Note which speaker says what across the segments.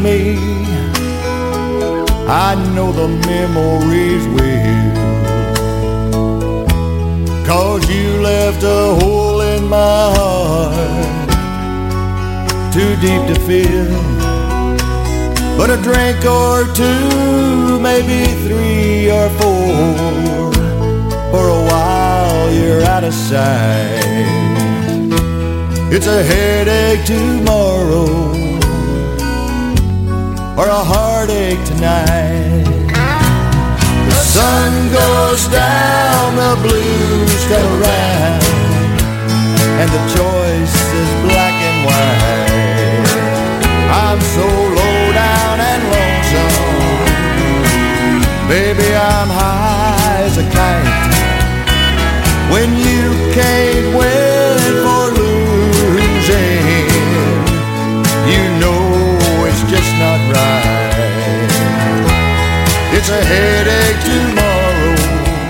Speaker 1: me. I know the memories will, 'cause you left a hole in my heart too deep to fill. But a drink or two, maybe 3 or 4, for a while you're out of sight. It's a headache tomorrow, or a heartache tonight. The sun goes down, the blues come around, and the choice is black and white. I'm so low down and lonesome, baby, I'm high as a kite. When you can't win for losing, you know it's just not right. It's a headache tomorrow,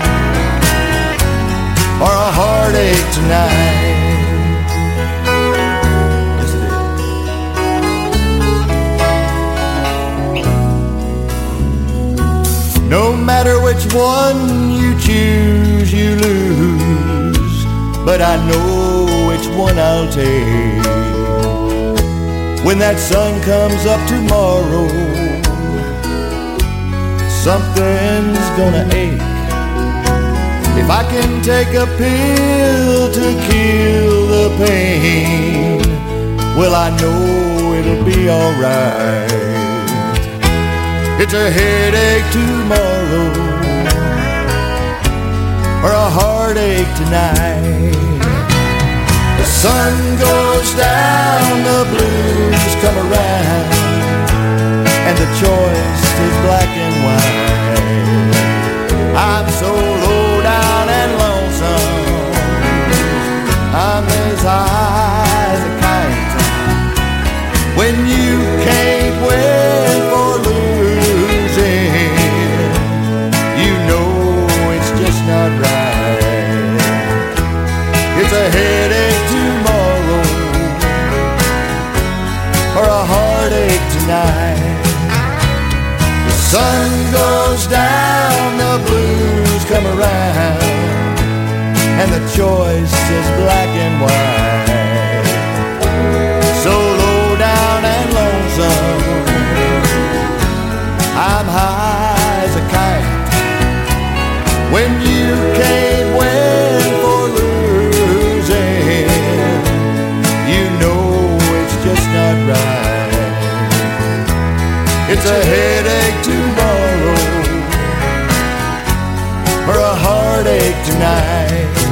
Speaker 1: or a heartache tonight. Yes, it is. No matter which one you choose, you lose, but I know which one I'll take. When that sun comes up tomorrow, something's gonna ache. If I can take a pill to kill the pain, well, I know it'll be alright. It's a headache tomorrow, or a heartache tonight. The sun goes down, the blues come around, and the choice is black and white. I'm so low down and lonesome, I'm as high as a kite. When you can't win for losing, you know it's just not right. It's a headache tomorrow, or a heartache tonight. The sun goes down, the blues come around, and the choice is black and white. So low down and lonesome, I'm high as a kite. When you can't win for losing, you know it's just not right. It's a headache tomorrow, or a heartache tonight.